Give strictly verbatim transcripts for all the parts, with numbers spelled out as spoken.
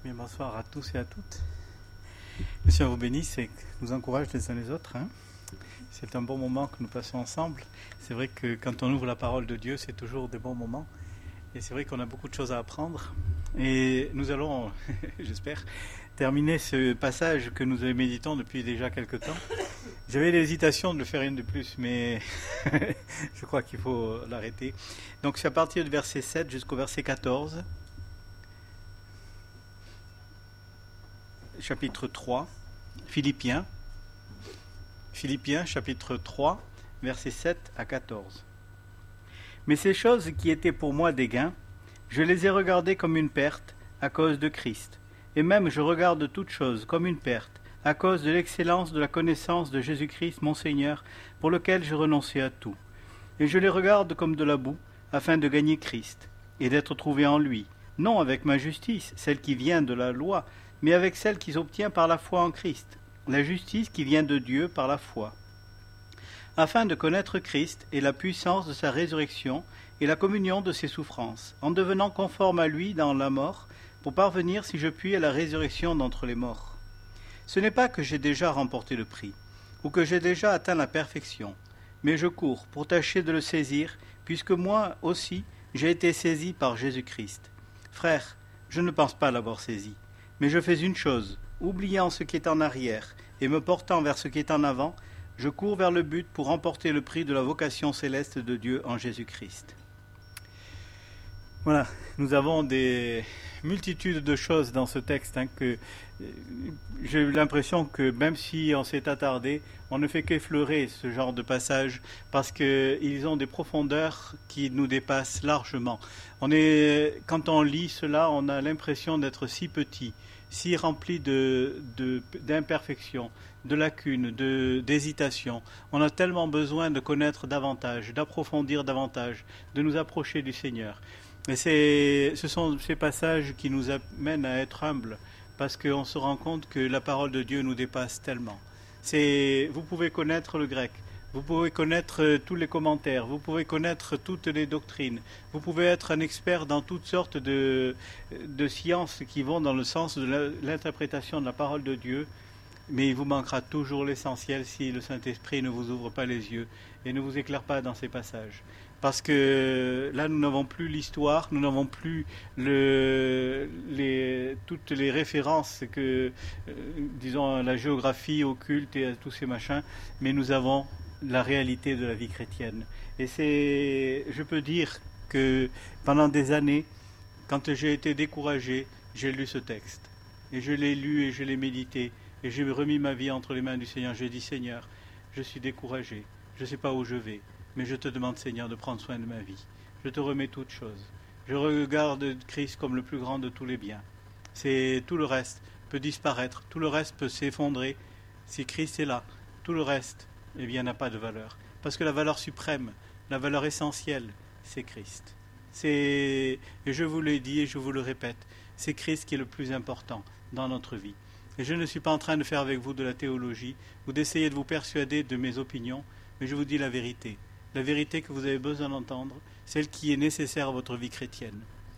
Bien, bonsoir à tous et à toutes. Le Seigneur vous bénisse et nous encourage les uns les autres. Hein. C'est un bon moment que nous passons ensemble. C'est vrai que quand on ouvre la parole de Dieu, c'est toujours des bons moments. Et c'est vrai qu'on a beaucoup de choses à apprendre. Et nous allons, j'espère, terminer ce passage que nous méditons depuis déjà quelque temps. J'avais l'hésitation de le faire une de plus, mais je crois qu'il faut l'arrêter. Donc c'est à partir du verset sept jusqu'au verset quatorze. Chapitre trois, Philippiens, Philippiens chapitre trois, versets sept à quatorze. Mais ces choses qui étaient pour moi des gains, je les ai regardées comme une perte à cause de Christ. Et même je regarde toutes choses comme une perte à cause de l'excellence de la connaissance de Jésus-Christ mon Seigneur, pour lequel je renonçais à tout. Et je les regarde comme de la boue, afin de gagner Christ, et d'être trouvé en lui, non avec ma justice, celle qui vient de la loi, mais avec celle qu'ils obtiennent par la foi en Christ, la justice qui vient de Dieu par la foi, afin de connaître Christ et la puissance de sa résurrection et la communion de ses souffrances, en devenant conforme à lui dans la mort, pour parvenir, si je puis, à la résurrection d'entre les morts. Ce n'est pas que j'ai déjà remporté le prix, ou que j'ai déjà atteint la perfection, mais je cours pour tâcher de le saisir, puisque moi aussi j'ai été saisi par Jésus-Christ. Frères, je ne pense pas l'avoir saisi. Mais je fais une chose, oubliant ce qui est en arrière et me portant vers ce qui est en avant, je cours vers le but pour remporter le prix de la vocation céleste de Dieu en Jésus-Christ. Voilà, nous avons des multitudes de choses dans ce texte hein, que j'ai eu l'impression que même si on s'est attardé, on ne fait qu'effleurer ce genre de passages parce qu'ils ont des profondeurs qui nous dépassent largement. On est, quand on lit cela, on a l'impression d'être si petit, si rempli de, de, d'imperfections, de lacunes, de, d'hésitations. On a tellement besoin de connaître davantage, d'approfondir davantage, de nous approcher du Seigneur. Et c'est, ce sont ces passages qui nous amènent à être humbles, parce qu'on se rend compte que la parole de Dieu nous dépasse tellement. C'est, vous pouvez connaître le grec, vous pouvez connaître tous les commentaires, vous pouvez connaître toutes les doctrines, vous pouvez être un expert dans toutes sortes de, de sciences qui vont dans le sens de l'interprétation de la parole de Dieu, mais il vous manquera toujours l'essentiel si le Saint-Esprit ne vous ouvre pas les yeux et ne vous éclaire pas dans ces passages. Parce que là, nous n'avons plus l'histoire, nous n'avons plus le, les, toutes les références que, euh, disons, la géographie occulte et tous ces machins, mais nous avons la réalité de la vie chrétienne. Et c'est, je peux dire que pendant des années, quand j'ai été découragé, j'ai lu ce texte. Et je l'ai lu et je l'ai médité. Et j'ai remis ma vie entre les mains du Seigneur. J'ai dit, Seigneur, je suis découragé, je ne sais pas où je vais. Mais je te demande, Seigneur, de prendre soin de ma vie. Je te remets toutes choses. Je regarde Christ comme le plus grand de tous les biens. C'est, tout le reste peut disparaître, tout le reste peut s'effondrer. Si Christ est là, tout le reste, eh bien, n'a pas de valeur. Parce que la valeur suprême, la valeur essentielle, c'est Christ. C'est, et je vous l'ai dit et je vous le répète, c'est Christ qui est le plus important dans notre vie. Et je ne suis pas en train de faire avec vous de la théologie ou d'essayer de vous persuader de mes opinions, mais je vous dis la vérité. La vérité que vous avez besoin d'entendre, celle qui est nécessaire à votre vie chrétienne.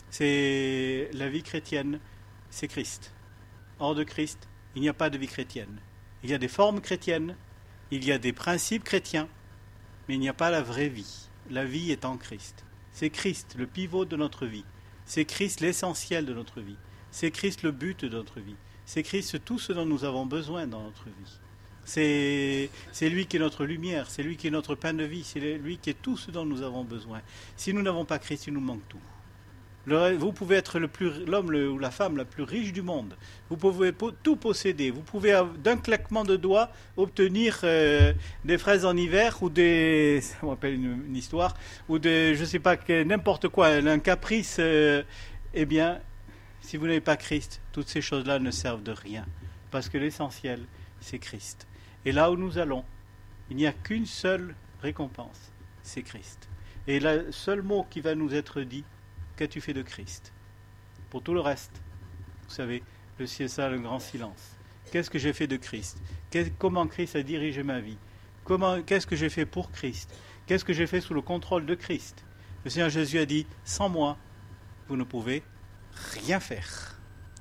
C'est la vie chrétienne, c'est Christ. Hors de Christ, il n'y a pas de vie chrétienne. Il y a des formes chrétiennes, il y a des principes chrétiens, mais il n'y a pas la vraie vie. La vie est en Christ. C'est Christ le pivot de notre vie. C'est Christ l'essentiel de notre vie. C'est Christ le but de notre vie. C'est Christ tout ce dont nous avons besoin dans notre vie. C'est, c'est lui qui est notre lumière, c'est lui qui est notre pain de vie, c'est lui qui est tout ce dont nous avons besoin. Si nous n'avons pas Christ, il nous manque tout. Le, vous pouvez être le plus, l'homme le, ou la femme la plus riche du monde. Vous pouvez po- tout posséder. Vous pouvez, d'un claquement de doigts, obtenir euh, des fraises en hiver ou des... Ça me rappelle une, une histoire. Ou des, je ne sais pas, n'importe quoi, un caprice. Euh, eh bien, si vous n'avez pas Christ, toutes ces choses-là ne servent de rien. Parce que l'essentiel, c'est Christ. Et là où nous allons, il n'y a qu'une seule récompense, c'est Christ. Et le seul mot qui va nous être dit, qu'as-tu fait de Christ? Pour tout le reste, vous savez, le c'est ça le grand silence. Qu'est-ce que j'ai fait de Christ? Qu'est, comment Christ a dirigé ma vie? Comment, qu'est-ce que j'ai fait pour Christ? Qu'est-ce que j'ai fait sous le contrôle de Christ? Le Seigneur Jésus a dit, sans moi, vous ne pouvez rien faire.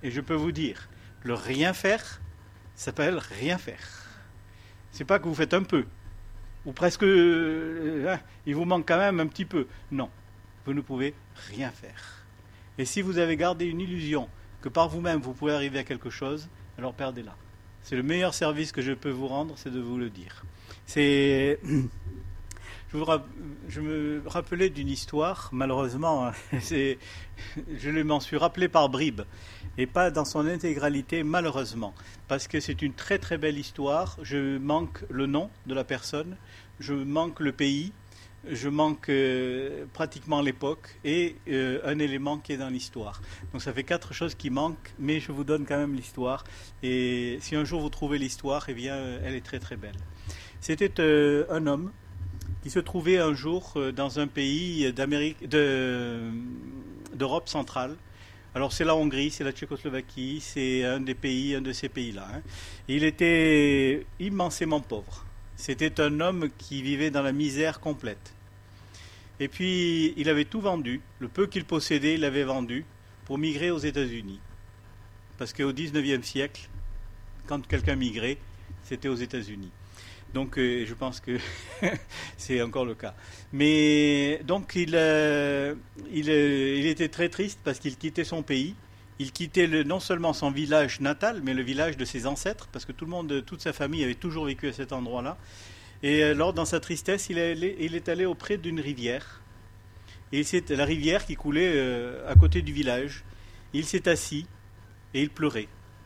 Et je peux vous dire, le rien faire s'appelle rien faire. C'est pas que vous faites un peu, ou presque, euh, hein, il vous manque quand même un petit peu. Non, vous ne pouvez rien faire. Et si vous avez gardé une illusion que par vous-même vous pouvez arriver à quelque chose, alors perdez-la. C'est le meilleur service que je peux vous rendre, c'est de vous le dire. C'est... Je, vous rapp... je me rappelais d'une histoire, malheureusement, c'est... je m'en suis rappelé par bribes, et pas dans son intégralité, malheureusement, parce que c'est une très très belle histoire. Je manque le nom de la personne, je manque le pays, je manque euh, pratiquement l'époque et euh, un élément qui est dans l'histoire. Donc ça fait quatre choses qui manquent, mais je vous donne quand même l'histoire. Et si un jour vous trouvez l'histoire, eh bien, elle est très très belle. C'était euh, un homme qui se trouvait un jour euh, dans un pays d'Amérique, de, d'Europe centrale. Alors c'est la Hongrie, c'est la Tchécoslovaquie, c'est un des pays, un de ces pays-là. Hein. Il était immensément pauvre. C'était un homme qui vivait dans la misère complète. Et puis, il avait tout vendu. Le peu qu'il possédait, il l'avait vendu pour migrer aux États-Unis. Parce qu'au dix-neuvième siècle, quand quelqu'un migrait, c'était aux États-Unis. Donc, euh, je pense que c'est encore le cas. Mais donc, il, euh, il, euh, il était très triste parce qu'il quittait son pays. Il quittait le, non seulement son village natal, mais le village de ses ancêtres, parce que tout le monde, toute sa famille avait toujours vécu à cet endroit-là. Et alors, dans sa tristesse, il est allé, il est allé auprès d'une rivière. Et c'est la rivière qui coulait euh, à côté du village. Il s'est assis et il pleurait.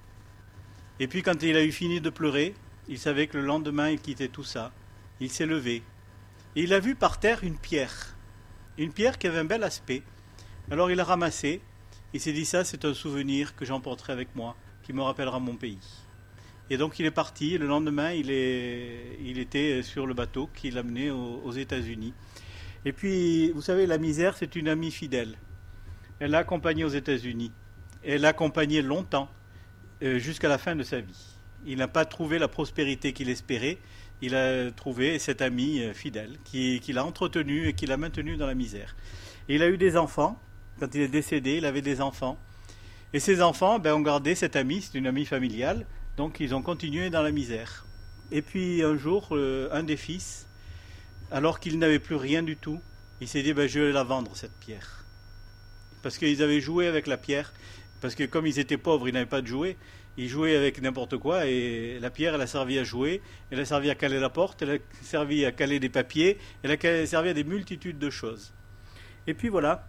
Et puis, quand il a eu fini de pleurer, il savait que le lendemain, il quittait tout ça. Il s'est levé. Et il a vu par terre une pierre. Une pierre qui avait un bel aspect. Alors, il l'a ramassée. Il s'est dit, ça, c'est un souvenir que j'emporterai avec moi, qui me rappellera mon pays. Et donc, il est parti. Et le lendemain, il, est, il était sur le bateau qui l'amenait aux, aux États-Unis. Et puis, vous savez, la misère, c'est une amie fidèle. Elle l'a accompagné aux États-Unis. Elle l'a accompagné longtemps, euh, jusqu'à la fin de sa vie. Il n'a pas trouvé la prospérité qu'il espérait. Il a trouvé cet ami euh, fidèle qui, qui l'a entretenu et qui l'a maintenu dans la misère. Et il a eu des enfants. Quand il est décédé, il avait des enfants. Et ces enfants ben, ont gardé cet ami, c'est une amie familiale, donc ils ont continué dans la misère. Et puis un jour, euh, un des fils, alors qu'il n'avait plus rien du tout, il s'est dit ben, je vais la vendre cette pierre. Parce qu'ils avaient joué avec la pierre, parce que comme ils étaient pauvres, ils n'avaient pas de jouet, ils jouaient avec n'importe quoi, et la pierre, elle a servi à jouer, elle a servi à caler la porte, elle a servi à caler des papiers, elle a servi à des multitudes de choses. Et puis voilà.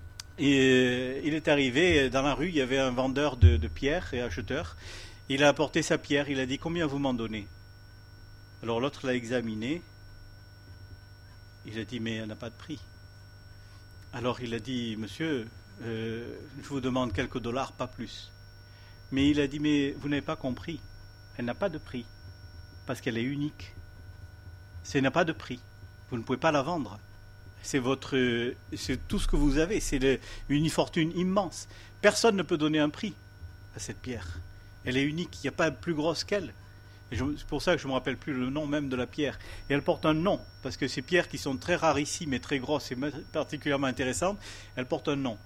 Et il est arrivé dans la rue, il y avait un vendeur de, de pierres et acheteur. Il a apporté sa pierre, il a dit combien vous m'en donnez? Alors l'autre l'a examiné. Il a dit mais elle n'a pas de prix. Alors il a dit monsieur, euh, je vous demande quelques dollars, pas plus. Mais il a dit mais vous n'avez pas compris, elle n'a pas de prix parce qu'elle est unique. Elle n'a pas de prix, vous ne pouvez pas la vendre. C'est votre, c'est tout ce que vous avez, c'est le, une fortune immense. Personne ne peut donner un prix à cette pierre. Elle est unique, il n'y a pas plus grosse qu'elle. Et je, c'est pour ça que je ne me rappelle plus le nom même de la pierre. Et elle porte un nom, parce que ces pierres qui sont très rarissimes et très grosses et particulièrement intéressantes, elles portent un nom.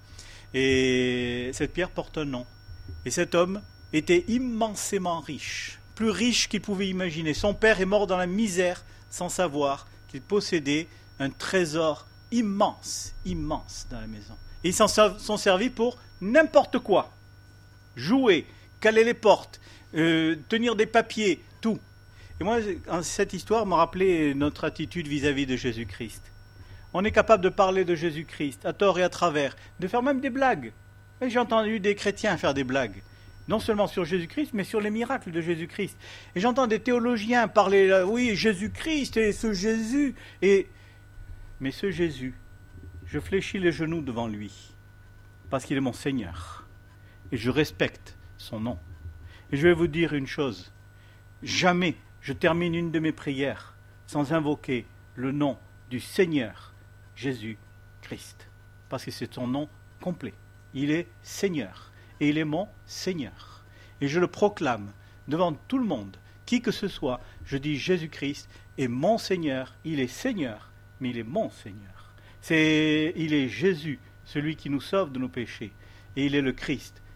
Et cette pierre porte un nom. Et cet homme était immensément riche, plus riche qu'il pouvait imaginer. Son père est mort dans la misère sans savoir qu'il possédait un trésor immense, immense dans la maison. Et ils s'en sont servis pour n'importe quoi. Jouer, caler les portes, euh, tenir des papiers, tout. Et moi, cette histoire m'a rappelé notre attitude vis-à-vis de Jésus-Christ. On est capable de parler de Jésus-Christ à tort et à travers, de faire même des blagues. Et j'ai entendu des chrétiens faire des blagues. Non seulement sur Jésus-Christ, mais sur les miracles de Jésus-Christ. Et j'entends des théologiens parler, oui, Jésus-Christ et ce Jésus, et... Mais ce Jésus, je fléchis les genoux devant lui, parce qu'il est mon Seigneur, et je respecte son nom. Et je vais vous dire une chose, jamais je termine une de mes prières sans invoquer le nom du Seigneur Jésus-Christ, parce que c'est son nom complet. Il est Seigneur, et il est mon Seigneur. Et je le proclame devant tout le monde, qui que ce soit, je dis Jésus-Christ est mon Seigneur, il est Seigneur, mais il est mon Seigneur. C'est, il est Jésus, celui qui nous sauve de nos péchés. Et il est le Christ,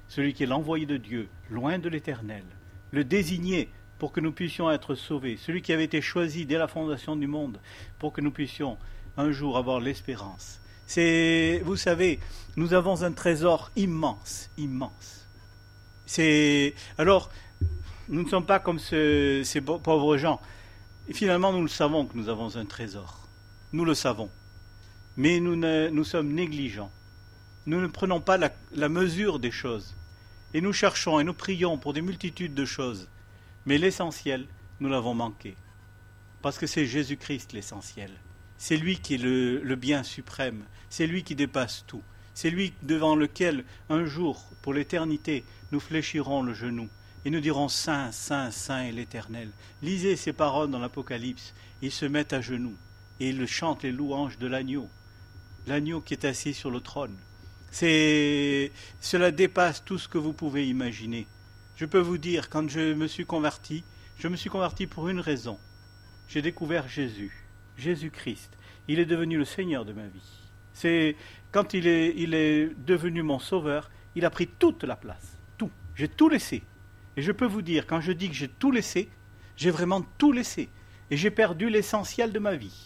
celui qui est l'envoyé de Dieu, loin de l'Éternel, le désigné pour que nous puissions être sauvés, celui qui avait été choisi dès la fondation du monde pour que nous puissions un jour avoir l'espérance. C'est, vous savez, nous avons un trésor immense, immense. C'est, alors, nous ne sommes pas comme ce, ces pauvres gens. Et finalement, nous le savons que nous avons un trésor. Nous le savons. Mais nous, ne, nous sommes négligents. Nous ne prenons pas la, la mesure des choses. Et nous cherchons et nous prions pour des multitudes de choses. Mais l'essentiel, nous l'avons manqué. Parce que c'est Jésus-Christ l'essentiel. C'est lui qui est le, le bien suprême. C'est lui qui dépasse tout. C'est lui devant lequel, un jour, pour l'éternité, nous fléchirons le genou. Et nous dirons « Saint, Saint, Saint est l'Éternel ». Lisez ces paroles dans l'Apocalypse. Ils se mettent à genoux et ils chantent les louanges de l'agneau. L'agneau qui est assis sur le trône. C'est, cela dépasse tout ce que vous pouvez imaginer. Je peux vous dire, quand je me suis converti, je me suis converti pour une raison. J'ai découvert Jésus, Jésus-Christ. Il est devenu le Seigneur de ma vie. C'est, quand il est, il est devenu mon sauveur, il a pris toute la place. Tout. J'ai tout laissé. Et je peux vous dire, quand je dis que j'ai tout laissé, j'ai vraiment tout laissé. Et j'ai perdu l'essentiel de ma vie.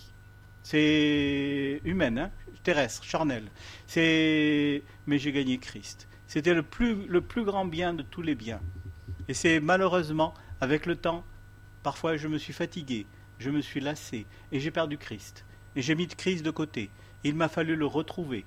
C'est humaine, hein, terrestre, charnel. C'est... Mais j'ai gagné Christ. C'était le plus, le plus grand bien de tous les biens. Et c'est malheureusement, avec le temps, parfois je me suis fatigué, je me suis lassé, et j'ai perdu Christ. Et j'ai mis Christ de côté. Il m'a fallu le retrouver.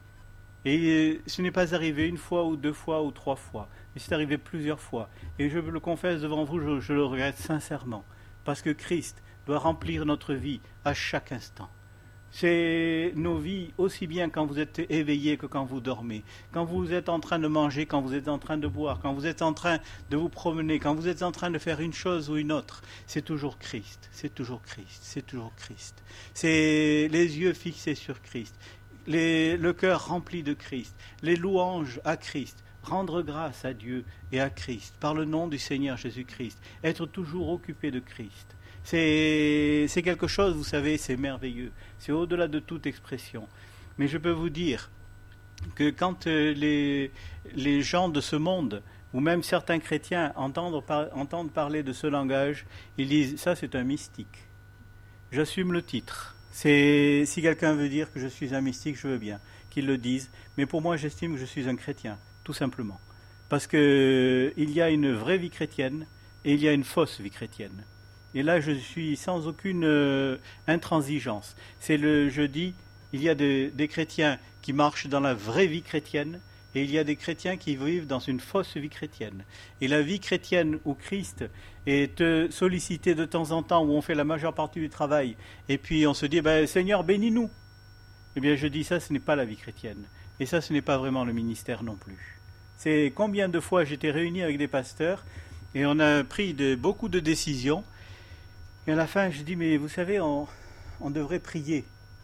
Et ce n'est pas arrivé une fois ou deux fois ou trois fois, mais c'est arrivé plusieurs fois. Et je le confesse devant vous, je, je le regrette sincèrement, parce que Christ doit remplir notre vie à chaque instant. C'est nos vies aussi bien quand vous êtes éveillés que quand vous dormez, quand vous êtes en train de manger, quand vous êtes en train de boire, quand vous êtes en train de vous promener, quand vous êtes en train de faire une chose ou une autre. C'est toujours Christ, c'est toujours Christ, c'est toujours Christ. C'est les yeux fixés sur Christ, les, le cœur rempli de Christ, les louanges à Christ, rendre grâce à Dieu et à Christ par le nom du Seigneur Jésus-Christ, être toujours occupé de Christ. C'est, c'est quelque chose, vous savez, c'est merveilleux. C'est au-delà de toute expression. Mais je peux vous dire que quand les, les gens de ce monde, ou même certains chrétiens, entendent, par, entendent parler de ce langage, ils disent « ça c'est un mystique ». J'assume le titre. C'est, si quelqu'un veut dire que je suis un mystique, je veux bien qu'il le dise. Mais pour moi, j'estime que je suis un chrétien, tout simplement. Parce qu'il y a une vraie vie chrétienne et il y a une fausse vie chrétienne. Et là, je suis sans aucune euh, intransigeance. C'est le, je dis, il y a de, des chrétiens qui marchent dans la vraie vie chrétienne et il y a des chrétiens qui vivent dans une fausse vie chrétienne. Et la vie chrétienne où Christ est euh, sollicité de temps en temps, où on fait la majeure partie du travail, et puis on se dit, ben, Seigneur, bénis-nous. Eh bien, je dis, ça, ce n'est pas la vie chrétienne. Et ça, ce n'est pas vraiment le ministère non plus. C'est combien de fois j'étais réuni avec des pasteurs et on a pris de, beaucoup de décisions. Et à la fin, je dis, mais vous savez, on, on devrait prier.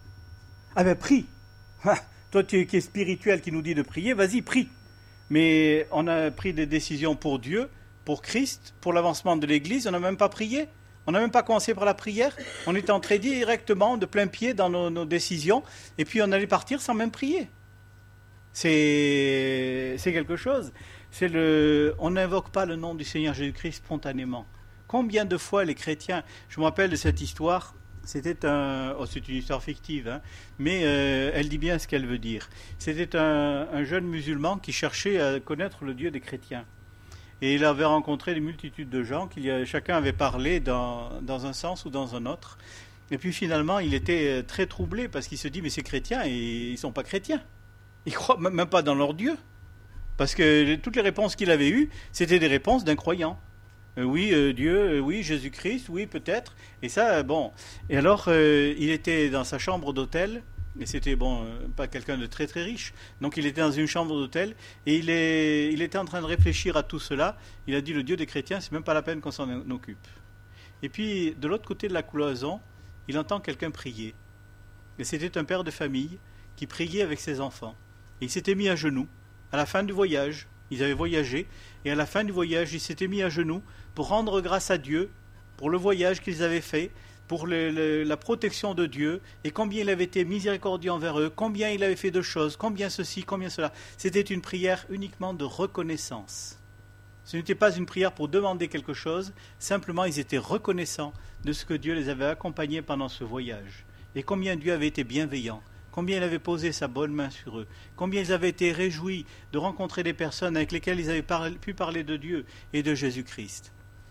Ah ben, prie. Ah, toi tu, qui es spirituel, qui nous dit de prier, vas-y, prie. Mais on a pris des décisions pour Dieu, pour Christ, pour l'avancement de l'Église, on n'a même pas prié. On n'a même pas commencé par la prière. On était entré directement, de plein pied, dans nos, nos décisions, et puis on allait partir sans même prier. C'est, c'est quelque chose. C'est le, on n'invoque pas le nom du Seigneur Jésus-Christ spontanément. Combien de fois les chrétiens, je me rappelle de cette histoire, c'était un, oh, c'est une histoire fictive, hein, mais euh, elle dit bien ce qu'elle veut dire. C'était un, un jeune musulman qui cherchait à connaître le Dieu des chrétiens. Et il avait rencontré des multitudes de gens, qui, chacun avait parlé dans, dans un sens ou dans un autre. Et puis finalement, il était très troublé parce qu'il se dit, mais ces chrétiens, ils ne sont pas chrétiens. Ils ne croient même pas dans leur Dieu. Parce que toutes les réponses qu'il avait eues, c'était des réponses d'un croyant. Euh, oui, euh, Dieu, euh, oui, Jésus-Christ, oui, peut-être. Et ça, euh, bon. Et alors, euh, il était dans sa chambre d'hôtel, et c'était, bon, euh, pas quelqu'un de très très riche. Donc, il était dans une chambre d'hôtel, et il, est, il était en train de réfléchir à tout cela. Il a dit, le Dieu des chrétiens, c'est même pas la peine qu'on s'en occupe. Et puis, de l'autre côté de la cloison, il entend quelqu'un prier. Et c'était un père de famille qui priait avec ses enfants. Et il s'était mis à genoux, à la fin du voyage. Ils avaient voyagé, et à la fin du voyage, ils s'étaient mis à genoux pour rendre grâce à Dieu pour le voyage qu'ils avaient fait, pour le, le, la protection de Dieu, et combien il avait été miséricordieux envers eux, combien il avait fait de choses, combien ceci, combien cela. C'était une prière uniquement de reconnaissance. Ce n'était pas une prière pour demander quelque chose, simplement ils étaient reconnaissants de ce que Dieu les avait accompagnés pendant ce voyage. Et combien Dieu avait été bienveillant, combien il avait posé sa bonne main sur eux, combien ils avaient été réjouis de rencontrer des personnes avec lesquelles ils avaient par- pu parler de Dieu et de Jésus-Christ.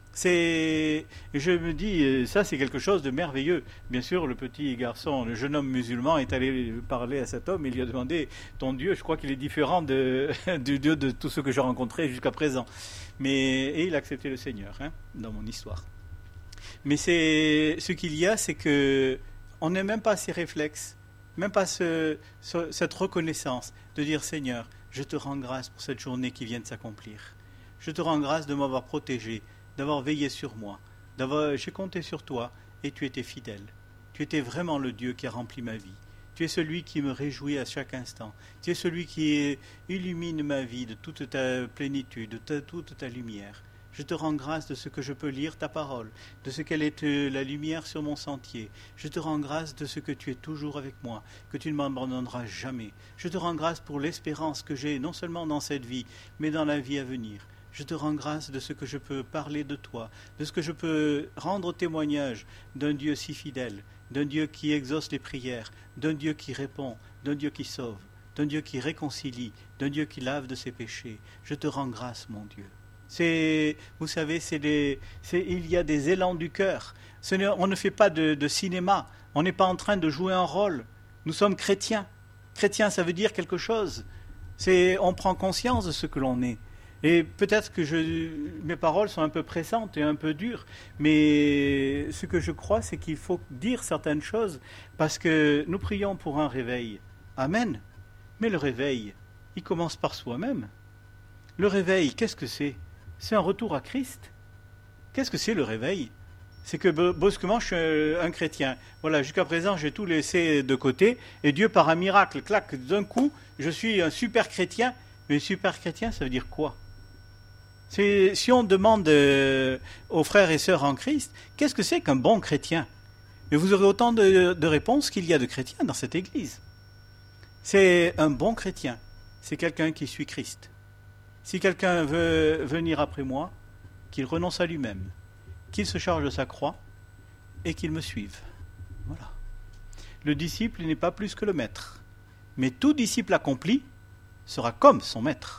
C'est, je me dis, ça c'est quelque chose de merveilleux. Bien sûr, le petit garçon, le jeune homme musulman est allé parler à cet homme et lui a demandé, ton Dieu, je crois qu'il est différent de, du Dieu de tous ceux que j'ai rencontrés jusqu'à présent. Mais, et il a accepté le Seigneur, hein, dans mon histoire. Mais c'est, ce qu'il y a, c'est que on n'a même pas ces réflexes, même pas ce, ce, cette reconnaissance de dire, Seigneur, je te rends grâce pour cette journée qui vient de s'accomplir. Je te rends grâce de m'avoir protégé, d'avoir veillé sur moi, d'avoir, j'ai compté sur toi et tu étais fidèle. Tu étais vraiment le Dieu qui a rempli ma vie. Tu es celui qui me réjouit à chaque instant. Tu es celui qui illumine ma vie de toute ta plénitude, de ta, toute ta lumière. Je te rends grâce de ce que je peux lire ta parole, de ce qu'elle est la lumière sur mon sentier. Je te rends grâce de ce que tu es toujours avec moi, que tu ne m'abandonneras jamais. Je te rends grâce pour l'espérance que j'ai non seulement dans cette vie, mais dans la vie à venir. Je te rends grâce de ce que je peux parler de toi, de ce que je peux rendre témoignage d'un Dieu si fidèle, d'un Dieu qui exauce les prières, d'un Dieu qui répond, d'un Dieu qui sauve, d'un Dieu qui réconcilie, d'un Dieu qui lave de ses péchés. Je te rends grâce, mon Dieu. C'est, vous savez, c'est des, c'est, il y a des élans du cœur. Ce n'est, on ne fait pas de, de cinéma, on n'est pas en train de jouer un rôle. Nous sommes chrétiens. Chrétien, ça veut dire quelque chose. C'est, on prend conscience de ce que l'on est. Et peut-être que je, mes paroles sont un peu pressantes et un peu dures, mais ce que je crois, c'est qu'il faut dire certaines choses, parce que nous prions pour un réveil. Amen. Mais le réveil, il commence par soi-même. Le réveil, qu'est-ce que c'est ? C'est un retour à Christ. Qu'est-ce que c'est le réveil ? C'est que brusquement, je suis un chrétien. Voilà, jusqu'à présent, j'ai tout laissé de côté, et Dieu, par un miracle, claque, d'un coup, je suis un super chrétien. Mais super chrétien, ça veut dire quoi ? C'est, si on demande euh, aux frères et sœurs en Christ, qu'est-ce que c'est qu'un bon chrétien ? Mais vous aurez autant de, de réponses qu'il y a de chrétiens dans cette église. C'est un bon chrétien, c'est quelqu'un qui suit Christ. Si quelqu'un veut venir après moi, qu'il renonce à lui-même, qu'il se charge de sa croix et qu'il me suive. Voilà. Le disciple n'est pas plus que le maître, mais tout disciple accompli sera comme son maître.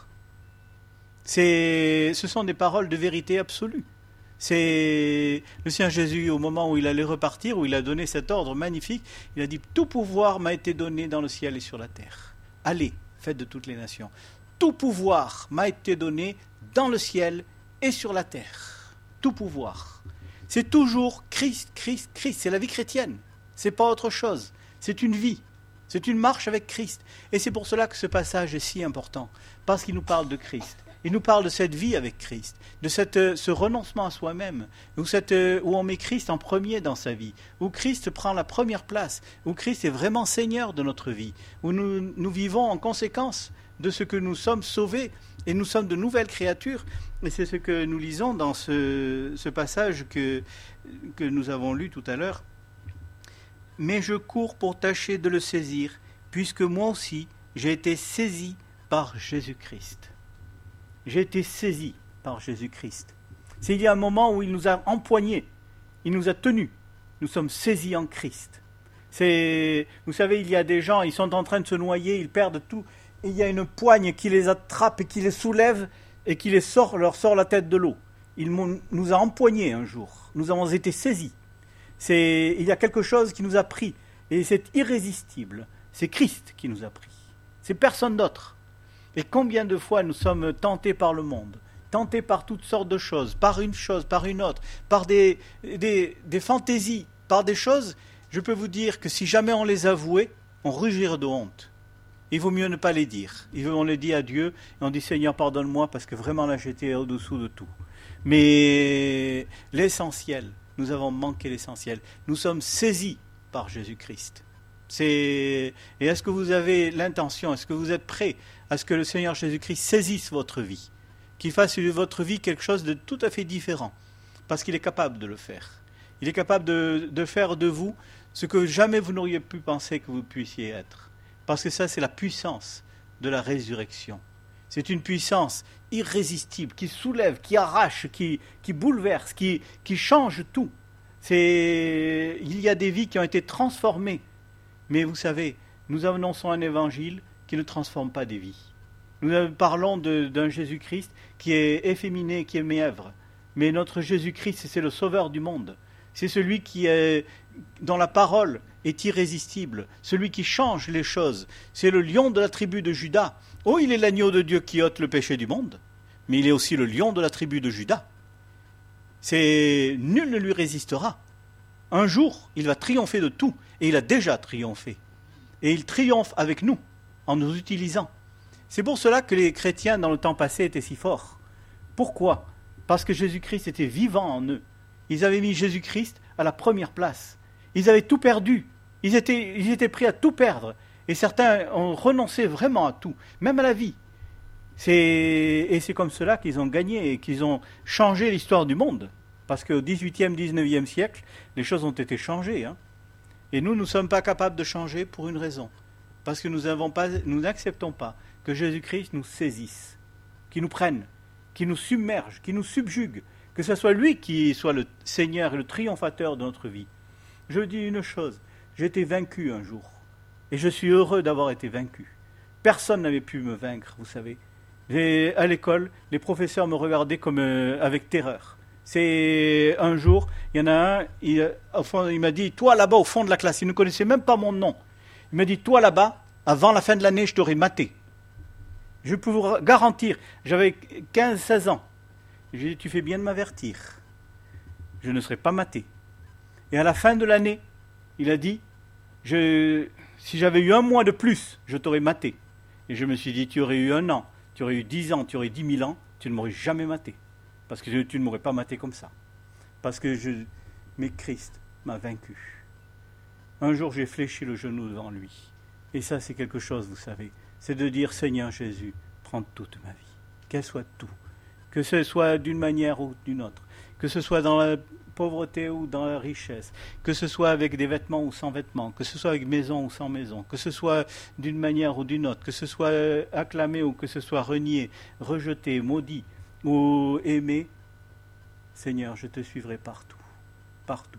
C'est, ce sont des paroles de vérité absolue. C'est le Seigneur Jésus, au moment où il allait repartir, où il a donné cet ordre magnifique, il a dit « Tout pouvoir m'a été donné dans le ciel et sur la terre. Allez, faites de toutes les nations. Tout pouvoir m'a été donné dans le ciel et sur la terre. Tout pouvoir. » C'est toujours Christ, Christ, Christ. C'est la vie chrétienne. C'est pas autre chose. C'est une vie. C'est une marche avec Christ. Et c'est pour cela que ce passage est si important. Parce qu'il nous parle de Christ. Il nous parle de cette vie avec Christ, de cette, ce renoncement à soi-même, où, cette, où on met Christ en premier dans sa vie, où Christ prend la première place, où Christ est vraiment Seigneur de notre vie, où nous, nous vivons en conséquence de ce que nous sommes sauvés, et nous sommes de nouvelles créatures. Et c'est ce que nous lisons dans ce, ce passage que, que nous avons lu tout à l'heure. « Mais je cours pour tâcher de le saisir, puisque moi aussi j'ai été saisi par Jésus-Christ. » J'ai été saisi par Jésus-Christ. C'est il y a un moment où il nous a empoignés, il nous a tenus. Nous sommes saisis en Christ. C'est, vous savez, il y a des gens, ils sont en train de se noyer, ils perdent tout. Et il y a une poigne qui les attrape et qui les soulève et qui les sort, leur sort la tête de l'eau. Il nous a empoignés un jour. Nous avons été saisis. C'est, il y a quelque chose qui nous a pris. Et c'est irrésistible. C'est Christ qui nous a pris. C'est personne d'autre. Et combien de fois nous sommes tentés par le monde, tentés par toutes sortes de choses, par une chose, par une autre, par des, des, des fantaisies, par des choses, je peux vous dire que si jamais on les avouait, on rugirait de honte. Il vaut mieux ne pas les dire. On les dit à Dieu et on dit Seigneur pardonne-moi parce que vraiment là j'étais au-dessous de tout. Mais l'essentiel, nous avons manqué l'essentiel. Nous sommes saisis par Jésus-Christ. C'est... Et est-ce que vous avez l'intention, est-ce que vous êtes prêts à ce que le Seigneur Jésus-Christ saisisse votre vie, qu'il fasse de votre vie quelque chose de tout à fait différent, parce qu'il est capable de le faire. Il est capable de, de faire de vous ce que jamais vous n'auriez pu penser que vous puissiez être. Parce que ça, c'est la puissance de la résurrection. C'est une puissance irrésistible, qui soulève, qui arrache, qui, qui bouleverse, qui, qui change tout. C'est, il y a des vies qui ont été transformées. Mais vous savez, nous annonçons un évangile qui ne transforme pas des vies. Nous parlons de, d'un Jésus-Christ qui est efféminé, qui est mièvre. Mais notre Jésus-Christ, c'est le sauveur du monde. C'est celui qui est, dont la parole est irrésistible, celui qui change les choses. C'est le lion de la tribu de Juda. Oh, il est l'agneau de Dieu qui ôte le péché du monde, mais il est aussi le lion de la tribu de Juda. C'est, nul ne lui résistera. Un jour, il va triompher de tout, et il a déjà triomphé. Et il triomphe avec nous, en nous utilisant. C'est pour cela que les chrétiens dans le temps passé étaient si forts. Pourquoi ? Parce que Jésus-Christ était vivant en eux. Ils avaient mis Jésus-Christ à la première place. Ils avaient tout perdu. Ils étaient, ils étaient prêts à tout perdre. Et certains ont renoncé vraiment à tout, même à la vie. C'est, et c'est comme cela qu'ils ont gagné et qu'ils ont changé l'histoire du monde. Parce qu'au dix-huitième, dix-neuvième siècle, les choses ont été changées. Hein. Et nous, nous ne sommes pas capables de changer pour une raison. Parce que nous n'avons pas, nous n'acceptons pas que Jésus-Christ nous saisisse, qu'il nous prenne, qu'il nous submerge, qu'il nous subjugue, que ce soit lui qui soit le Seigneur et le triomphateur de notre vie. Je dis une chose, j'ai été vaincu un jour, et je suis heureux d'avoir été vaincu. Personne n'avait pu me vaincre, vous savez. Et à l'école, les professeurs me regardaient comme euh, avec terreur. C'est un jour, il y en a un, il, au fond, il m'a dit, toi là-bas au fond de la classe, il ne connaissait même pas mon nom. Il m'a dit, toi là-bas, avant la fin de l'année, je t'aurais maté. Je peux vous garantir, j'avais quinze seize ans. J'ai dit, tu fais bien de m'avertir. Je ne serai pas maté. Et à la fin de l'année, il a dit, je, si j'avais eu un mois de plus, je t'aurais maté. Et je me suis dit, tu aurais eu un an, tu aurais eu dix ans, tu aurais dix mille ans, tu ne m'aurais jamais maté. Parce que tu ne m'aurais pas maté comme ça. Parce que je, mais Christ m'a vaincu. Un jour, j'ai fléchi le genou devant lui. Et ça, c'est quelque chose, vous savez. C'est de dire, Seigneur Jésus, prends toute ma vie. Qu'elle soit tout. Que ce soit d'une manière ou d'une autre. Que ce soit dans la pauvreté ou dans la richesse. Que ce soit avec des vêtements ou sans vêtements. Que ce soit avec maison ou sans maison. Que ce soit d'une manière ou d'une autre. Que ce soit acclamé ou que ce soit renié, rejeté, maudit ou aimé. Seigneur, je te suivrai partout. Partout.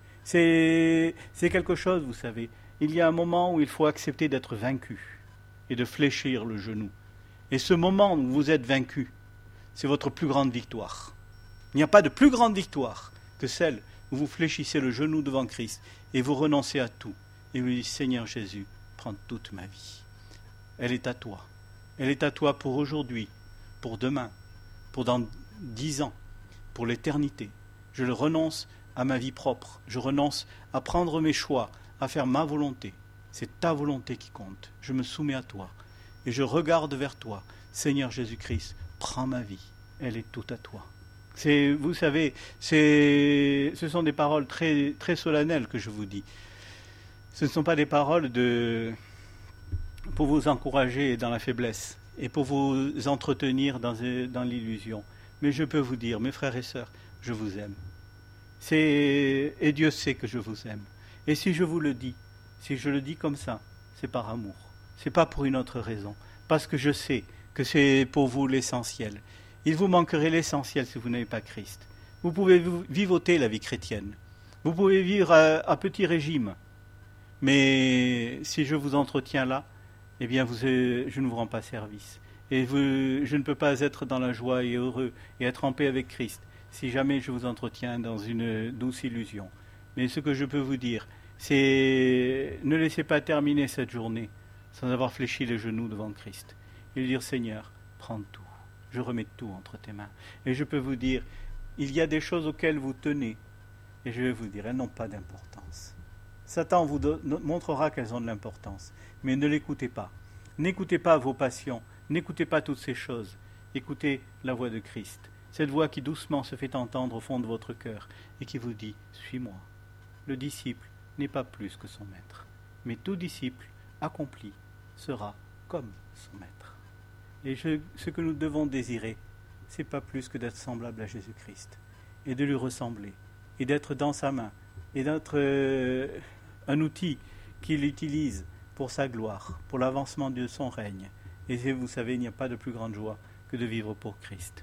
C'est, c'est quelque chose, vous savez. Il y a un moment où il faut accepter d'être vaincu et de fléchir le genou. Et ce moment où vous êtes vaincu, c'est votre plus grande victoire. Il n'y a pas de plus grande victoire que celle où vous fléchissez le genou devant Christ et vous renoncez à tout. Et vous dites, Seigneur Jésus, prends toute ma vie. Elle est à toi. Elle est à toi pour aujourd'hui, pour demain, pour dans dix ans, pour l'éternité. Je le renonce à ma vie propre. Je renonce à prendre mes choix, à faire ma volonté. C'est ta volonté qui compte. Je me soumets à toi et je regarde vers toi. Seigneur Jésus-Christ, prends ma vie. Elle est toute à toi. C'est, vous savez, c'est, ce sont des paroles très, très solennelles que je vous dis. Ce ne sont pas des paroles de, pour vous encourager dans la faiblesse et pour vous entretenir dans, dans l'illusion. Mais je peux vous dire, mes frères et sœurs, je vous aime. C'est, et Dieu sait que je vous aime. Et si je vous le dis, si je le dis comme ça, c'est par amour. C'est pas pour une autre raison. Parce que je sais que c'est pour vous l'essentiel. Il vous manquerait l'essentiel si vous n'avez pas Christ. Vous pouvez vivoter la vie chrétienne. Vous pouvez vivre à, à petit régime. Mais si je vous entretiens là, eh bien vous, je ne vous rends pas service. Et vous, je ne peux pas être dans la joie et heureux et être en paix avec Christ si jamais je vous entretiens dans une douce illusion. Mais ce que je peux vous dire, c'est ne laissez pas terminer cette journée sans avoir fléchi les genoux devant Christ. Et dire, Seigneur, prends tout. Je remets tout entre tes mains. Et je peux vous dire, il y a des choses auxquelles vous tenez. Et je vais vous dire, elles n'ont pas d'importance. Satan vous do- montrera qu'elles ont de l'importance. Mais ne l'écoutez pas. N'écoutez pas vos passions. N'écoutez pas toutes ces choses. Écoutez la voix de Christ. Cette voix qui doucement se fait entendre au fond de votre cœur et qui vous dit, suis-moi. Le disciple n'est pas plus que son maître. Mais tout disciple accompli sera comme son maître. Et je, ce que nous devons désirer, c'est pas plus que d'être semblable à Jésus-Christ et de lui ressembler et d'être dans sa main et d'être euh, un outil qu'il utilise pour sa gloire, pour l'avancement de son règne. Et vous savez, il n'y a pas de plus grande joie que de vivre pour Christ.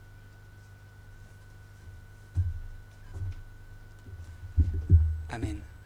Amen.